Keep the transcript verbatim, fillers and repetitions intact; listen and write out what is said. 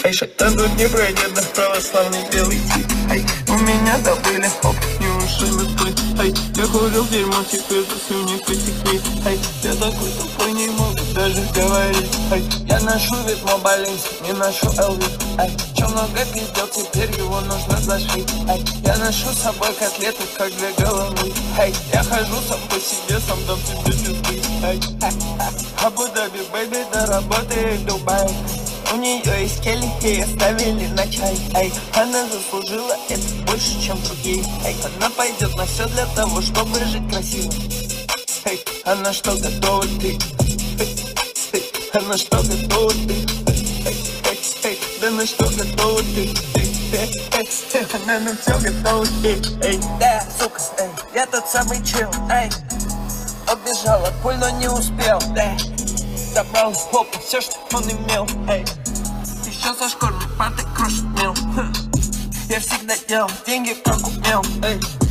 Эй, шайтан тут не пройдет, да православный белый тип. Эй, у меня добыли, хоп, не ушибы ты. Эй, я курил дерьмо, теперь засунь потекли. Эй, я такой тупой, не могу даже говорить. Эй, я ношу вид мобалинс, не ношу эл ви. Эй, чё много пиздел, теперь его нужно зашить. Эй, я ношу с собой котлеты, как две головы. Эй, я хожу сам по себе, сам дам тебе чувствуй. Эй, Абу-Даби, бэйби, доработает Дубай. У нее есть келихи, оставили на чай. Эй, она заслужила это больше, чем другие. Эй, она пойдет на все для того, чтобы жить красиво. Эй, она что, готова ты? Эй, эй, она что, готова ты? Эй, эй, эй, да на что готова ты? Эй, эй, эй, она на все готова ты. Эй, да, сука, эй, я тот самый чел. Эй, убежал от пуль, но не успел. Эй, забрал с попы все, что он имел. Эй, еще со школьной парты крошит мел. Я всегда делал деньги, как умел. Эй.